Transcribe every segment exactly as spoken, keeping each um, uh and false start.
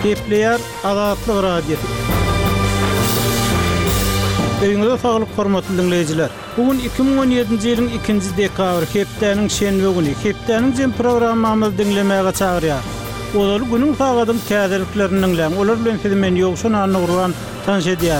Kepleyer Azatlyk radiosu. Öňüňizde saglyk hormatly dinleýijiler. Bugün iki bin on ýedinji ýylyň ikinji dekabry hepdeniň şenbe güni. Hepdeniň jem programmamyzy dinlemäge çagyrýar. Olar günüň sagatyn täzeliklerini dinleň. Olar bilen sizi men ýogşan anygrywan tanış edýär.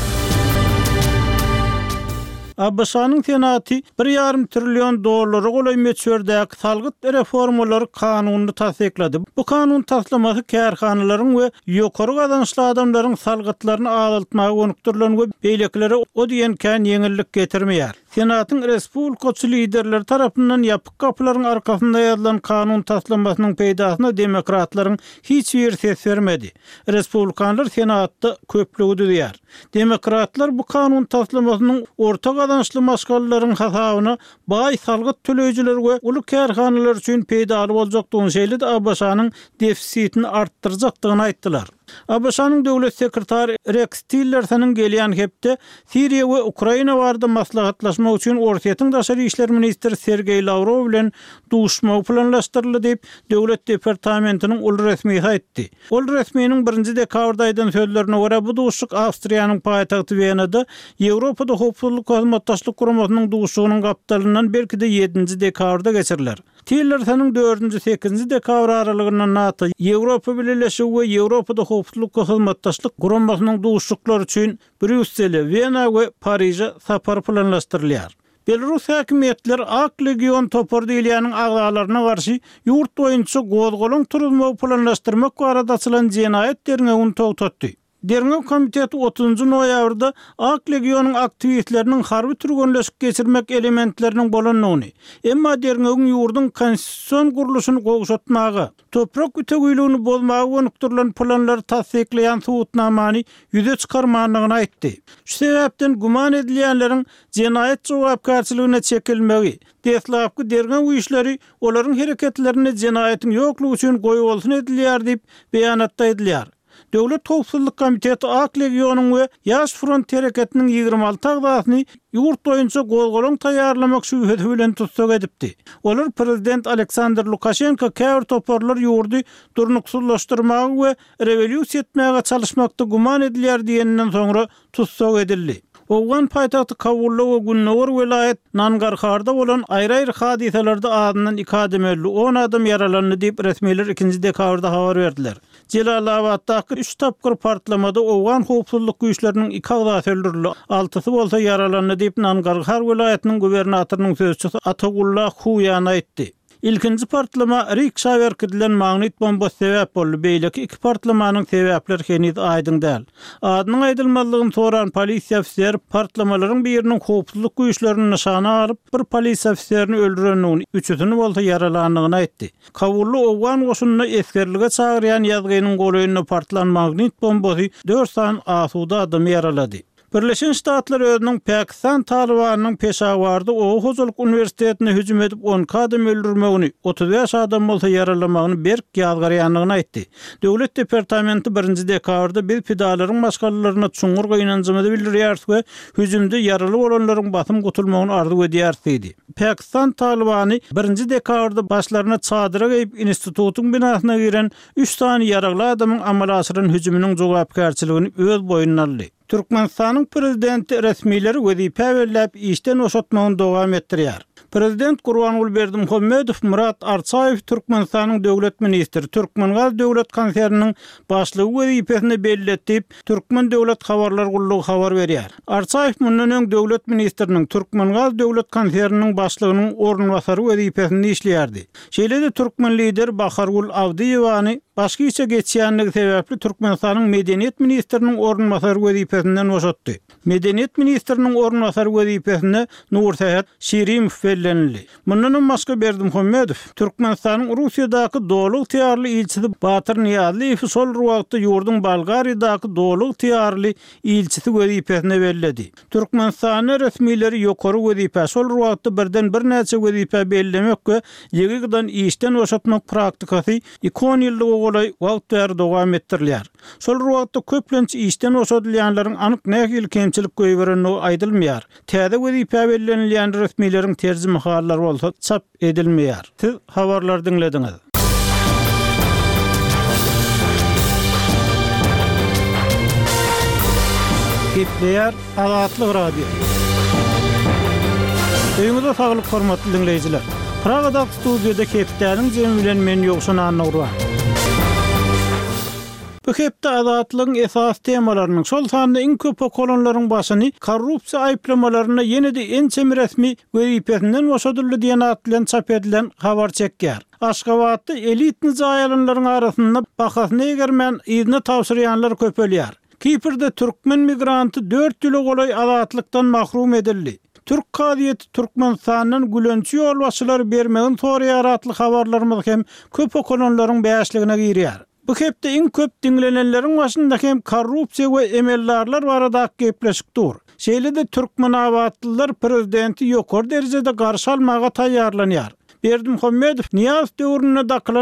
Abbasanyň senaty bir ýarym trillion dollary golay meçherdäki salgyt reformalary kanunyny tasdiklady. Bu kanun taslamasy kärhanalaryň we ýokary gazançly adamlaryň salgytlaryny azaltmagy önükdirilen we beýleklere o diýen kän ýeňillik getirmeýär. Senatyň respublikaçy liderleri tarapyndan ýapyk kapylaryň arkasynda ýazylan kanun taslamasynyň peýdasyna demokratlaryň hiç bir ses bermedi. Respublikanlar senatda köplügi düzýär. Demokratlar bu kanun taslamasynyň orta gazançly maskalaryň hasabyna baý salgyt töleýijiler we uly kärhanalar üçin peýdaly boljakdygyny şeýle Abbasanyň defisitini artdyrjakdygyny aýtdylar. Abbasanyň döwlet sekretary Rex Tillersonyň gelýän hepde Siriýa we Ukraina barada maslahatlaşmak üçin Ortaýa daşary işler ministri Sergey Lavrov bilen duşma planlaşdyryldy diýip döwlet departamentiniň ul resmi aýtdy. Ul resminiň birinji dekabrda aýdan sözlerine görä bu duşuk Awstriýanyň paýtagty Wienada Ýewropada howpsuzlyk hyzmatdaşlyk guramasynyň duşugynyň gapdalynyň belki-de ýedinji dekabrda geçiriler. Tillersonyň dördünji sekizinji dekabr aralygyndan NATO, Ýewropa Birleşigi we Ýewropada howpsuzlyk hyzmatdaşlyk guramasynyň duşuklary üçin Brüssel, Wiena we Paryja sapar planlaşdyrylýar. Belarus häkimetleri Ak Legion topar diýilýäniň agdalaryna garşy ýurt boýunça gozgolaň turulmagy planlaşdyrmak barada açylan jenaýet derneğini togtatdy. Derneğ komiteti otuzunju noýabrda Ak Legionuň aktivistleriniň harby türgünleşik geçirmek elementleriniň bolanyny, emma derneğiň ýurdun konstitusiýon guruluşyny gowşatmagy, toprak ütegüýligini bozmagy önükdirilen planlary tasdiklayan suwutnamany ýüze çykarmanlygyny aýtdy. Şu sebäpden guman edilýänleriň jenaýet jogapkärçiligine çekilmegi, deslapky derneğ işleri olaryň hereketlerini jenaýetin ýoklugy üçin goýup bolsun edilýär diýip beýanatda edilýär. Döwlet Howpsuzlyk Komiteti Ak Legionuň we Ýaş Front hereketiniň ýygrimi alty agdasyny ýurt boýunça gozgolaň taýýarlamak şübhesi bilen tutsak edipdi. Olar prezident Aleksandr Lukashenko käbir toparlar ýurdy durnuksuzlaşdyrmagy we rewolýusiýa etmäge çalışmakda guman edilýär diýenden soňra tutsak edildi. Owgan paýtagty Kabulla we Gunnowar welayet Nangarharda bolan aýry-aýry hadiselerde adynyň iki adamly on adam yaralandy diýip resmiler ikinji dekabrda habar berdiler. Jelalabaddaky üç tapgyr partlamada owgan howpsuzlyk güýçleriniň iki agdasy öldürildi. Altysy bolsa yaralandy diýip Nangarhar welaýatynyň gubernatorynyň sözçisi Atagulla Huyan aýtdy. İlkinci partlama rikşa berkidilen magnit bomba sebäp boldy. Beýleki iki partlamanyň sebäpleri heniz aýdyň däl. Adynyň aýdylmalygyny soran polisiýa ofiseri partlamalaryň biriniň howpsuzlyk güýçlerini nyşana alyp bir polisiýa ofiserini öldürenini, üçüsini bolsa yaralandygyny aýtdy. Kabully owgan goşunyny eskerlige çagyrýan ýazgynyň goýunyna partlan magnit bombasy dört san asuda adam yaralady. Birleşen Ştatlar özüniň Pakistan Talibanynyň peşawardy o Hojalyk Universitetine hüjüm edip on adam öldürmegini, otuz beş adam bolsa yaralamagyny berk ýazgarýanlygyny aýtdy. Döwlet departamenti birinji dekabrda bir pidalaryň maskalaryna çuňur goýnanjymy bildirýär we hüjümde yaraly bolanlaryň basym gutulmagyny arzu edýärdi. Pakistan Talibany birinji dekabrda başlaryna çadyra geýip institutyň binasyna giren üç tane yaraly adamyň amal aşyryň hüjüminiň jogapkärçiligini öz boýnuna aldy. Türkmenistanyň prezidenti resmileri wezipe berläp işden oşatmagyny dowam etdirýär. Prezident Gurbanuly Berdimuhammedow Murat Arsaýew Türkmenistanyň döwlet ministri, Türkmengaz döwlet konserniň başlygy wezipesini belletip, Türkmen döwlet habarlar gullugy habar berýär. Arsaýew mundan öň döwlet ministriniň Türkmengaz döwlet konserniň başlygynyň ornbasary wezipesini işleýärdi. Şeýle-de Türkmen lideri Bahargul Awdiýewany başga işe geçýänligi sebäpli Türkmenistanyň medeniýet ministriniň ornbasary wezipesinden boşatdy. Medeniýet ministriniň ornbasary wezipesine Nursahat Şirimew bellenildi. Mundan başga Berdimuhammedow Türkmenistanyň Russiýadaky dowluk tiýarly ilçisi Batyr Niýazow sol wagtda ýurdun Bolgariýadaky dowluk tiýarly ilçisi wezipesine belledi. Türkmenistan resmileri ýokary wezipe sol wagtda birden bir näçe wezipe bellemek we ýegidan işden boşatmak praktikasy iki on ýyllyk golay wagtlar dowam etdirilýär. Sol wagtda köplençe işden boşatylýanlaryň anyk nähil kemçilik göýbereni aýdylmaýar. Täze wezipe bellenilýän resmileriň terjime hallary bolsa çap edilmeýär. Siz habarlar dinlediňiz. Gepleýär Azatlyk radio. Öýüňizde saglyk hormatly dinleýijiler. Pragada studiýada Kepdäniň jemi bilen men ýoksun anawra. Bu hepde azatlygyň esas temalarynyň şol sanda iň köp okolonlaryň başyny korrupsiýa aýplamalaryna ýene-de ençem resmi websiýetinden boşadyldy diýen atlan çap edilen habar çekýär. Aşgabatda elit nizaýalanlaryň arasynda bahasy egermen ýygyny tawsyrýanlar köpelýär. Kipirde türkmen migranty dört ýyl golay azatlykdan mahrum edildi. Türk kadiýeti Türkmenistanyň gülençi ýolbaşçylar bermegin soraýar atly habarlarymyz hem köp okolonlaryň bäşligine girýär. Bu hepde iň köp dinlenenleriň başynda hem korrupsiýa we emellarlar barada gepleşikdir. Şeýle-de türkmen awatlylar prezidenti ýokary derejede garşy almaga taýýarlanýar. Berdimuhammedow Niyaz döwrüne dakylan